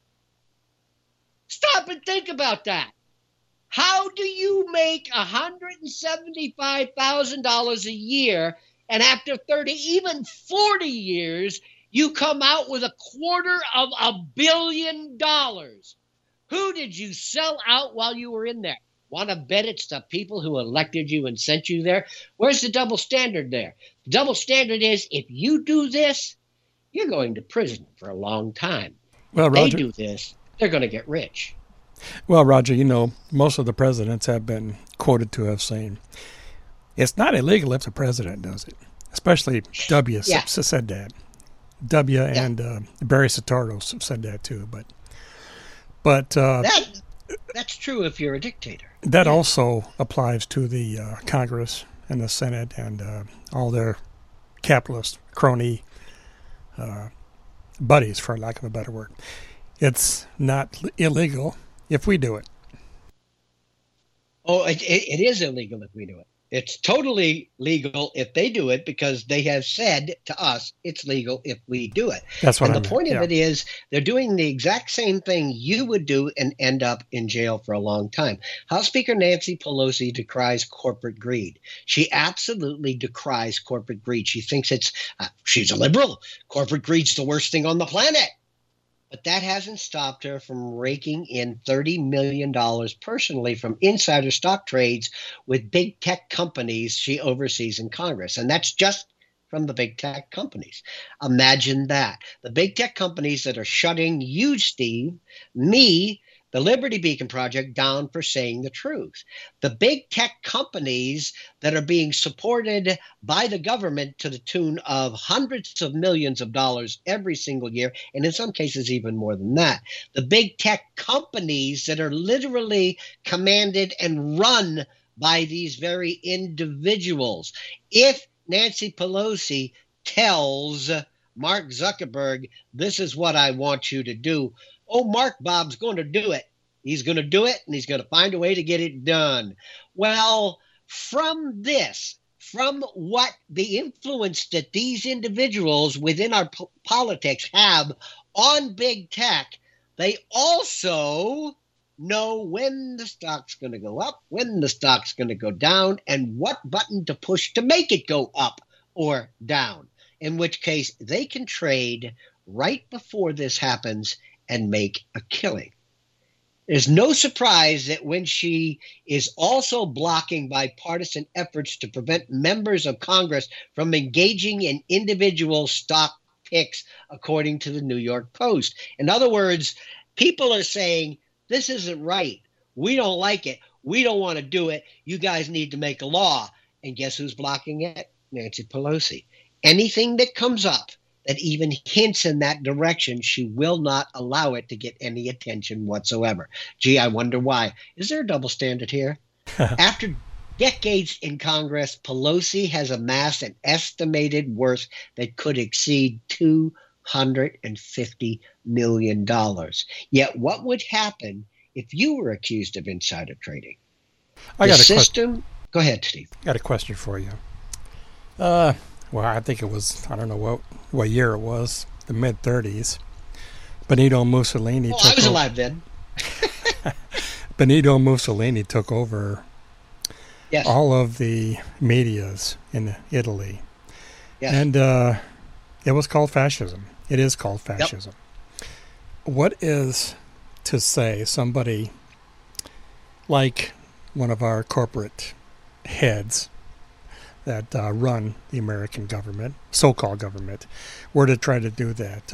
Speaker 2: Stop and think about that. How do you make $175,000 a year, and after 30, even 40 years, you come out with $250 million? Who did you sell out while you were in there? Want to bet it's the people who elected you and sent you there? Where's the double standard there? The double standard is, if you do this, you're going to prison for a long time.
Speaker 3: Well, Roger,
Speaker 2: if they do this, they're going to get rich.
Speaker 3: Well, Roger, most of the presidents have been quoted to have saying, it's not illegal if the president does it. Especially W said that. W and Barry Soetoro said that too. But
Speaker 2: that's true if you're a dictator.
Speaker 3: That also applies to the Congress and the Senate and all their capitalist crony buddies, for lack of a better word. It's not illegal if we do it.
Speaker 2: Oh, it is illegal if we do it. It's totally legal if they do it, because they have said to us it's legal if we do it.
Speaker 3: That's what
Speaker 2: and the point of it is they're doing the exact same thing you would do and end up in jail for a long time. House Speaker Nancy Pelosi decries corporate greed. She absolutely decries corporate greed. She thinks she's a liberal. Corporate greed's the worst thing on the planet. But that hasn't stopped her from raking in $30 million personally from insider stock trades with big tech companies she oversees in Congress. And that's just from the big tech companies. Imagine that. The big tech companies that are shutting you, Steve, me, the Liberty Beacon Project down for saying the truth. The big tech companies that are being supported by the government to the tune of hundreds of millions of dollars every single year, and in some cases even more than that. The big tech companies that are literally commanded and run by these very individuals. If Nancy Pelosi tells Mark Zuckerberg, this is what I want you to do, Mark Bob's going to do it. He's going to do it, and he's going to find a way to get it done. Well, from what the influence that these individuals within our politics have on big tech, they also know when the stock's going to go up, when the stock's going to go down, and what button to push to make it go up or down, in which case they can trade right before this happens and make a killing. There's no surprise that when she is also blocking bipartisan efforts to prevent members of Congress from engaging in individual stock picks, according to the New York Post. In other words, people are saying, this isn't right. We don't like it. We don't want to do it. You guys need to make a law. And guess who's blocking it? Nancy Pelosi. Anything that comes up that even hints in that direction, she will not allow it to get any attention whatsoever. Gee, I wonder why. Is there a double standard here? After decades in Congress, Pelosi has amassed an estimated worth that could exceed $250 million. Yet what would happen if you were accused of insider trading?
Speaker 3: I got a
Speaker 2: system. Go ahead, Steve.
Speaker 3: Got a question for you. Well, I think it was, I don't know what year it was, the mid-30s. Benito Mussolini
Speaker 2: I was alive then.
Speaker 3: Benito Mussolini took over
Speaker 2: Yes.
Speaker 3: all of the medias in Italy.
Speaker 2: Yes.
Speaker 3: And it was called fascism. It is called fascism. Yep. What is to say somebody like one of our corporate heads that run the American government, so-called government, were to try to do that?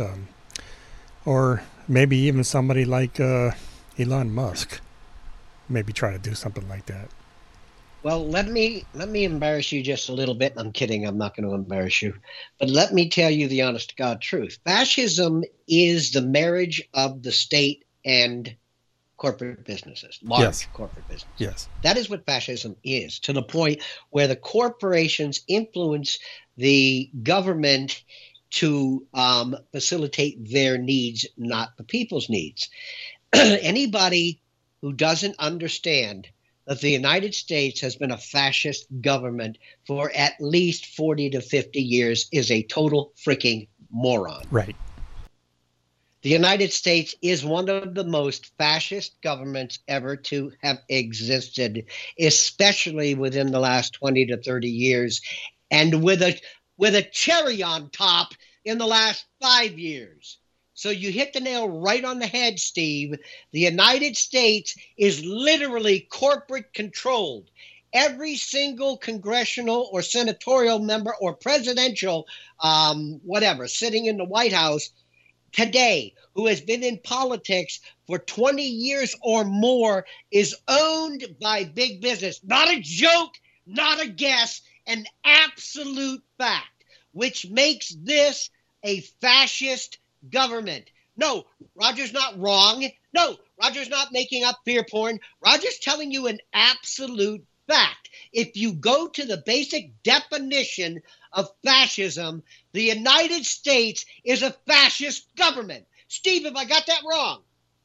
Speaker 3: Or maybe even somebody like Elon Musk maybe try to do something like that.
Speaker 2: Well, let me embarrass you just a little bit. I'm kidding. I'm not going to embarrass you. But let me tell you the honest to God truth. Fascism is the marriage of the state and corporate businesses, large corporate business.
Speaker 3: Yes.
Speaker 2: That is what fascism is, to the point where the corporations influence the government to facilitate their needs, not the people's needs. Anybody who doesn't understand that the United States has been a fascist government for at least 40 to 50 years is a total freaking moron.
Speaker 3: Right.
Speaker 2: The United States is one of the most fascist governments ever to have existed, especially within the last 20 to 30 years, and with a cherry on top in the last 5 years. So you hit the nail right on the head, Steve. The United States is literally corporate controlled. Every single congressional or senatorial member or presidential, whatever, sitting in the White House today, who has been in politics for 20 years or more, is owned by big business. Not a joke, not a guess, an absolute fact, which makes this a fascist government. No, Roger's not wrong. No, Roger's not making up fear porn. Roger's telling you an absolute fact. If you go to the basic definition of fascism, the United States is a fascist government. Steve, have I got that wrong?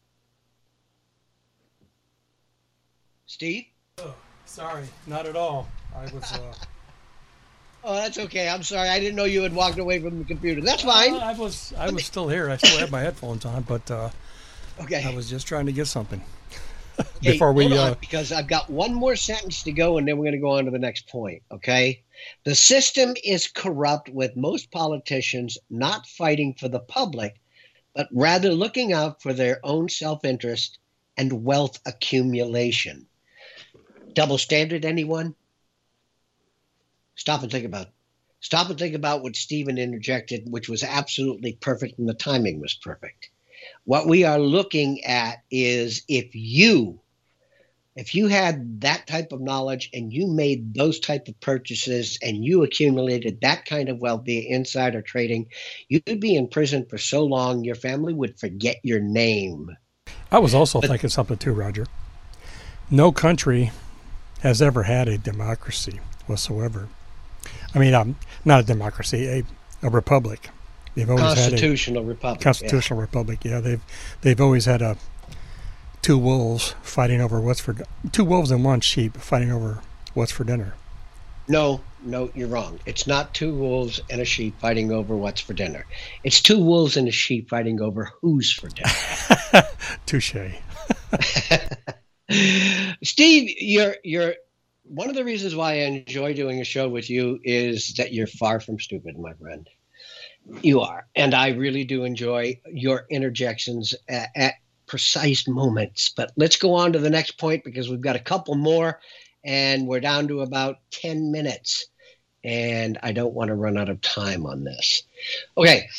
Speaker 2: Steve?
Speaker 3: Oh, sorry, not at all. I was...
Speaker 2: Oh, that's okay. I'm sorry. I didn't know you had walked away from the computer. That's fine.
Speaker 3: I was still here. I still had my headphones on, but
Speaker 2: okay.
Speaker 3: I was just trying to get something.
Speaker 2: Hey,
Speaker 3: before we
Speaker 2: hold on, because I've got one more sentence to go, and then we're going to go on to the next point. Okay, the system is corrupt, with most politicians not fighting for the public, but rather looking out for their own self-interest and wealth accumulation. Double standard, anyone? Stop and think about it. Stop and think about what Stephen interjected, which was absolutely perfect, and the timing was perfect. What we are looking at is if you had that type of knowledge and you made those type of purchases and you accumulated that kind of wealth via insider trading, you'd be in prison for so long your family would forget your name.
Speaker 3: I was also thinking something too, Roger. No country has ever had a democracy whatsoever. I mean, not a democracy, a republic. They've always
Speaker 2: constitutional
Speaker 3: had a
Speaker 2: republic.
Speaker 3: Constitutional republic. Yeah, they've always had two wolves fighting over two wolves and one sheep fighting over what's for dinner.
Speaker 2: No, you're wrong. It's not two wolves and a sheep fighting over what's for dinner. It's two wolves and a sheep fighting over who's for dinner.
Speaker 3: Touche.
Speaker 2: Steve, you're one of the reasons why I enjoy doing a show with you is that you're far from stupid, my friend. You are. And I really do enjoy your interjections precise moments. But let's go on to the next point because we've got a couple more and we're down to about 10 minutes. And I don't want to run out of time on this. Okay.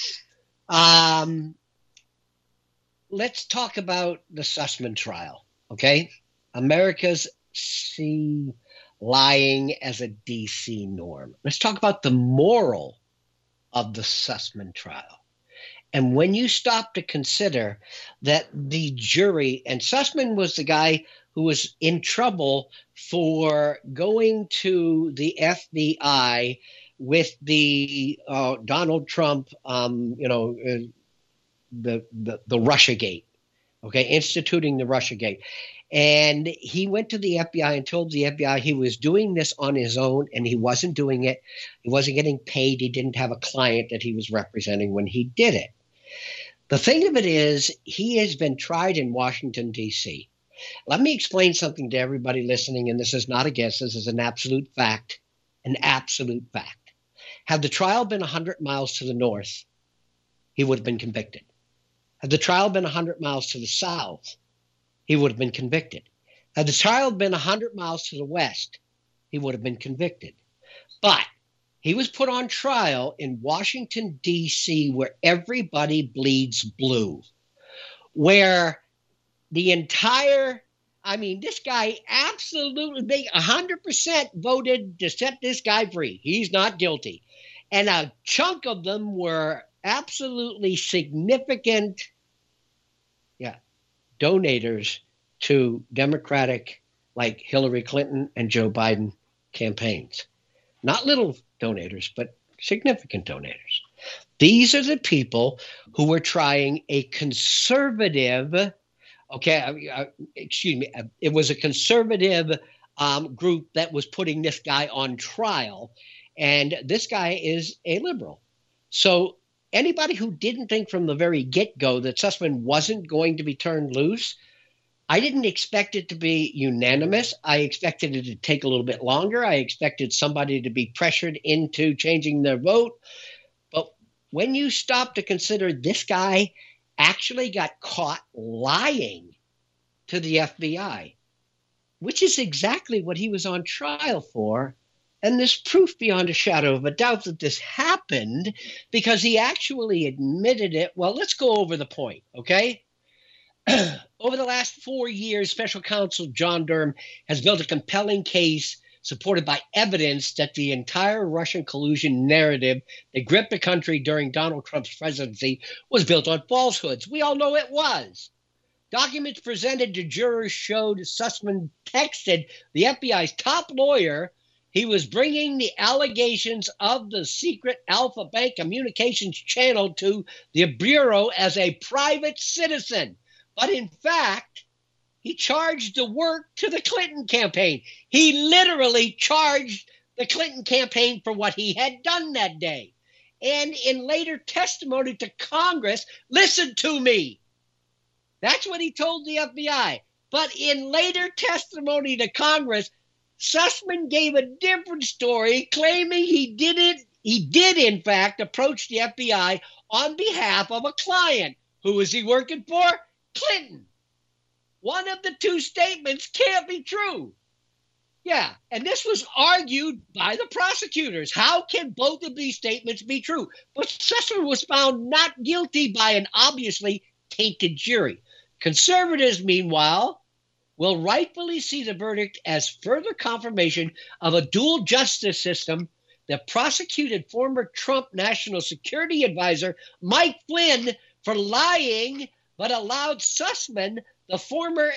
Speaker 2: Let's talk about the Sussman trial. Okay. America's see lying as a DC norm. Let's talk about the moral of the Sussman trial. And when you stop to consider that the jury, and Sussman was the guy who was in trouble for going to the FBI with the Donald Trump, the Russiagate, okay, instituting the Russiagate. And he went to the FBI and told the FBI he was doing this on his own and he wasn't doing it. He wasn't getting paid. He didn't have a client that he was representing when he did it. The thing of it is, he has been tried in Washington, D.C. Let me explain something to everybody listening, and this is not a guess. This is an absolute fact, an absolute fact. Had the trial been 100 miles to the north, he would have been convicted. Had the trial been 100 miles to the south, he would have been convicted. Had the trial been 100 miles to the west, he would have been convicted. But he was put on trial in Washington, D.C., where everybody bleeds blue, where the entire, this guy absolutely, they 100% voted to set this guy free. He's not guilty. And a chunk of them were absolutely significant, donators to Democratic, like Hillary Clinton and Joe Biden campaigns. Not little donators, but significant donators. These are the people who were trying a conservative, it was a conservative group that was putting this guy on trial, and this guy is a liberal. So anybody who didn't think from the very get-go that Sussman wasn't going to be turned loose, I didn't expect it to be unanimous. I expected it to take a little bit longer. I expected somebody to be pressured into changing their vote. But when you stop to consider this guy actually got caught lying to the FBI, which is exactly what he was on trial for, and there's proof beyond a shadow of a doubt that this happened because he actually admitted it. Well, let's go over the point, okay? Over the last 4 years, Special Counsel John Durham has built a compelling case supported by evidence that the entire Russian collusion narrative that gripped the country during Donald Trump's presidency was built on falsehoods. We all know it was. Documents presented to jurors showed Sussman texted the FBI's top lawyer. He was bringing the allegations of the secret Alpha Bank communications channel to the Bureau as a private citizen. But in fact, he charged the work to the Clinton campaign. He literally charged the Clinton campaign for what he had done that day. And in later testimony to Congress, listen to me. That's what he told the FBI. But in later testimony to Congress, Sussman gave a different story, claiming he did in fact approach the FBI on behalf of a client. Who was he working for? Clinton. One of the two statements can't be true. Yeah, and this was argued by the prosecutors. How can both of these statements be true? But Sussman was found not guilty by an obviously tainted jury. Conservatives, meanwhile, will rightfully see the verdict as further confirmation of a dual justice system that prosecuted former Trump National Security Advisor Mike Flynn for lying, but allowed Sussman, the former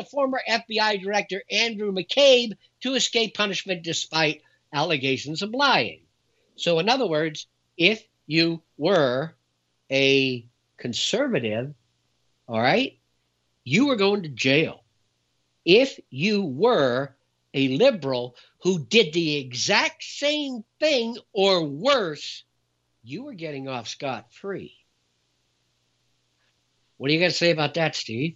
Speaker 2: FBI Director Andrew McCabe, to escape punishment despite allegations of lying. So in other words, if you were a conservative, all right, you were going to jail. If you were a liberal who did the exact same thing or worse, you were getting off scot-free. What do you got to say about that, Steve?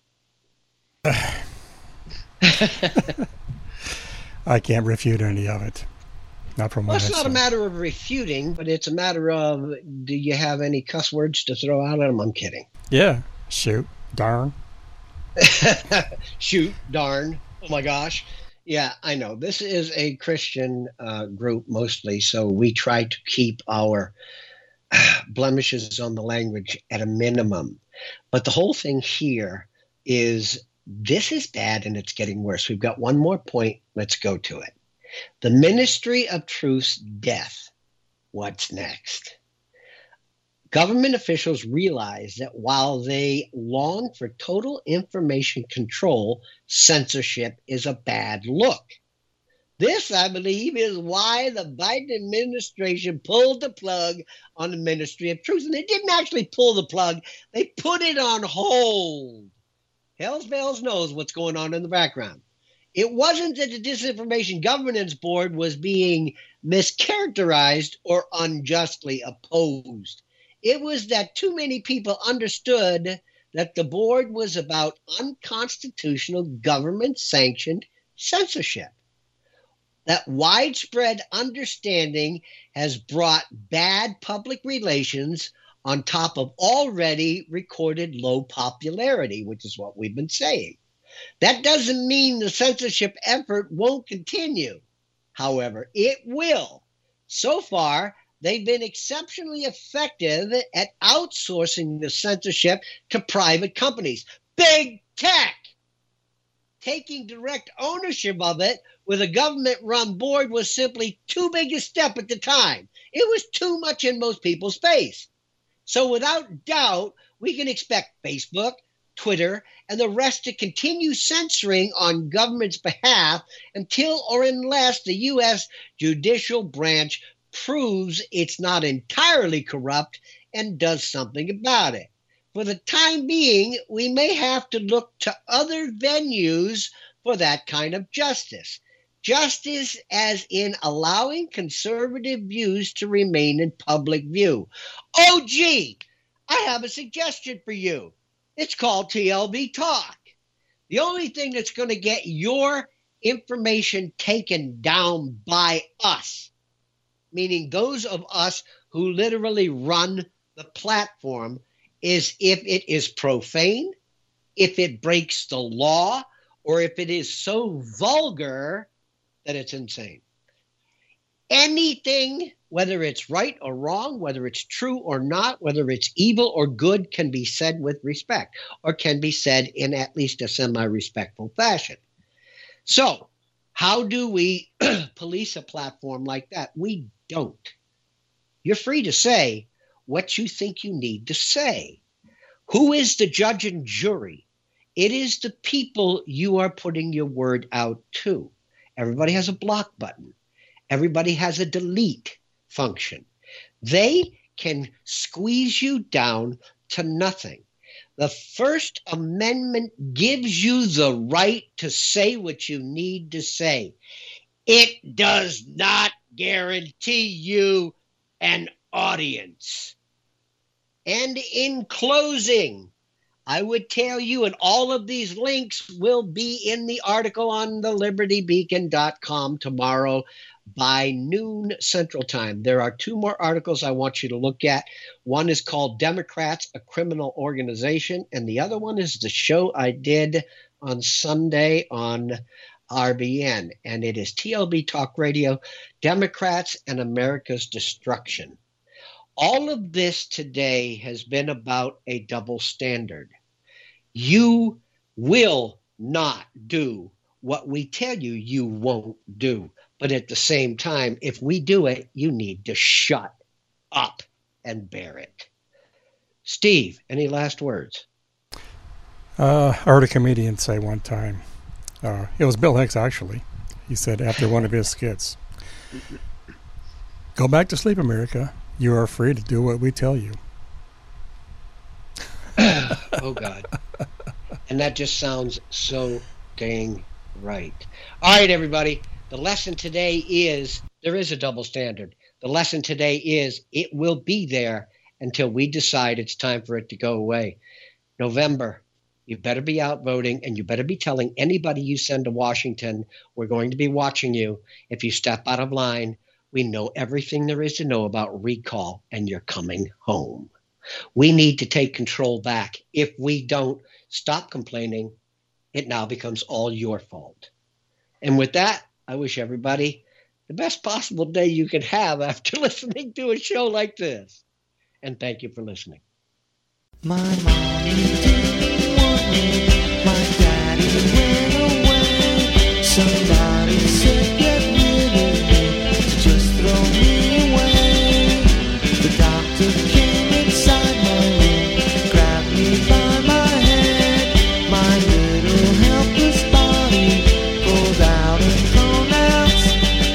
Speaker 3: I can't refute any of it. Not from what
Speaker 2: it's not a matter of refuting, but it's a matter of, do you have any cuss words to throw out at them? I'm kidding.
Speaker 3: Yeah, shoot. Darn.
Speaker 2: Shoot, darn. Oh my gosh. Yeah, I know. This is a Christian group mostly, so we try to keep our blemishes on the language at a minimum. But the whole thing here is this is bad and it's getting worse. We've got one more point. Let's go to it. The Ministry of Truth's death. What's next? Government officials realize that while they long for total information control, censorship is a bad look. This, I believe, is why the Biden administration pulled the plug on the Ministry of Truth. And they didn't actually pull the plug. They put it on hold. Hell's Bells knows what's going on in the background. It wasn't that the Disinformation Governance Board was being mischaracterized or unjustly opposed. It was that too many people understood that the board was about unconstitutional government-sanctioned censorship. That widespread understanding has brought bad public relations on top of already recorded low popularity, which is what we've been saying. That doesn't mean the censorship effort won't continue. However, it will. So far, they've been exceptionally effective at outsourcing the censorship to private companies. Big tech! Taking direct ownership of it with a government-run board was simply too big a step at the time. It was too much in most people's face. So without doubt, we can expect Facebook, Twitter, and the rest to continue censoring on government's behalf until or unless the U.S. judicial branch proves it's not entirely corrupt and does something about it. For the time being, we may have to look to other venues for that kind of justice. Justice as in allowing conservative views to remain in public view. Oh, gee, I have a suggestion for you. It's called TLB Talk. The only thing that's going to get your information taken down by us, meaning those of us who literally run the platform, is if it is profane, if it breaks the law, or if it is so vulgar that it's insane. Anything, whether it's right or wrong, whether it's true or not, whether it's evil or good, can be said with respect, or can be said in at least a semi-respectful fashion. So, how do we police a platform like that? We don't. You're free to say what you think you need to say. Who is the judge and jury? It is the people you are putting your word out to. Everybody has a block button. Everybody has a delete function. They can squeeze you down to nothing. The First Amendment gives you the right to say what you need to say. It does not guarantee you an audience. And in closing, I would tell you, and all of these links will be in the article on the libertybeacon.com tomorrow by noon Central Time. There are two more articles I want you to look at. One is called Democrats, a Criminal Organization, and the other one is the show I did on Sunday on RBN, and it is TLB Talk Radio, Democrats and America's Destruction. All of this today has been about a double standard. You will not do what we tell you you won't do. But at the same time, if we do it, you need to shut up and bear it. Steve, any last words?
Speaker 3: I heard a comedian say one time, it was Bill Hicks actually, he said after one of his skits, "Go back to sleep, America. You are free to do what we tell you."
Speaker 2: Oh, God. And that just sounds so dang right. All right, everybody. The lesson today is there is a double standard. The lesson today is it will be there until we decide it's time for it to go away. November, you better be out voting, and you better be telling anybody you send to Washington, we're going to be watching you. If you step out of line, we know everything there is to know about recall, and you're coming home. We need to take control back. If we don't stop complaining, it now becomes all your fault. And with that, I wish everybody the best possible day you can have after listening to a show like this. And thank you for listening.
Speaker 5: My mommy didn't want me, my daddy went away. Somebody said get rid of me, just throw me away. The doctor came inside my room, grabbed me by my head. My little helpless body pulled out and pronounced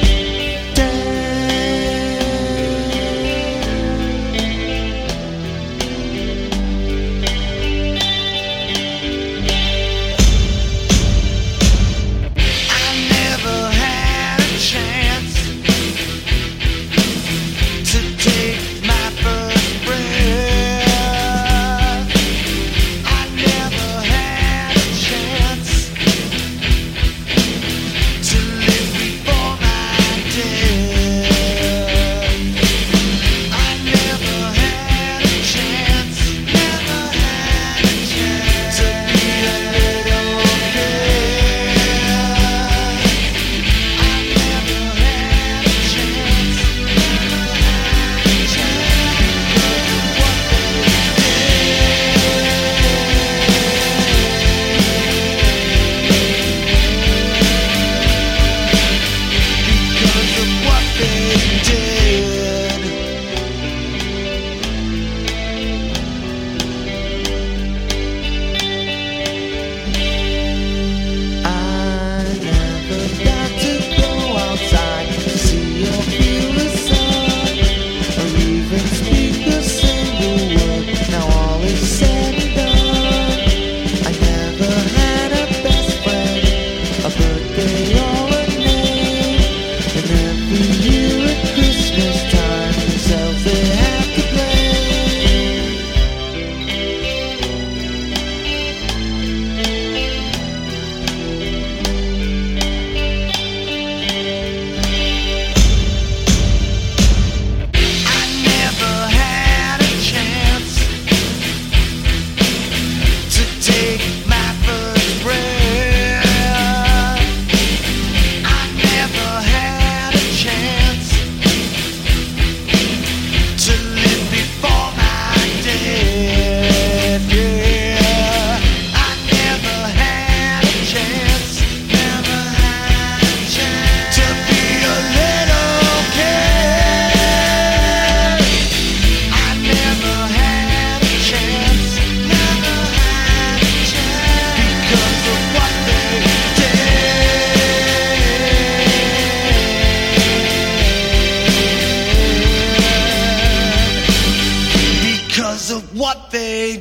Speaker 5: what they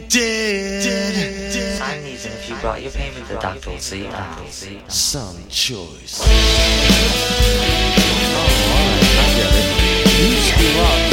Speaker 5: did.
Speaker 6: Sign these, and if you brought your payment, the doctor will see you now.
Speaker 5: Some choice.
Speaker 7: Oh, alright, I get it. You screw up.